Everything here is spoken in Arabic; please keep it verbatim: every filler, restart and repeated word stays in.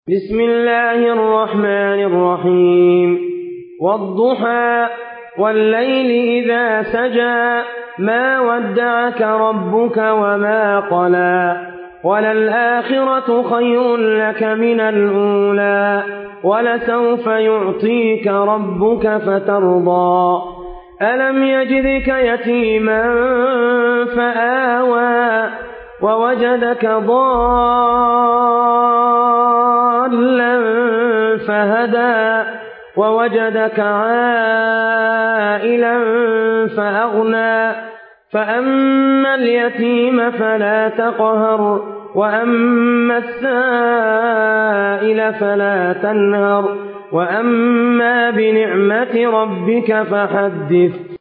بسم الله الرحمن الرحيم والضحى والليل إذا سجى ما ودعك ربك وما قلى وللآخرة خير لك من الأولى ولسوف يعطيك ربك فترضى ألم يجدك يتيما فآوى ووجدك ضالا فهدى ووجدك عائلا فأغنى فأما اليتيم فلا تقهر وأما السائل فلا تنهر وأما بنعمة ربك فحدث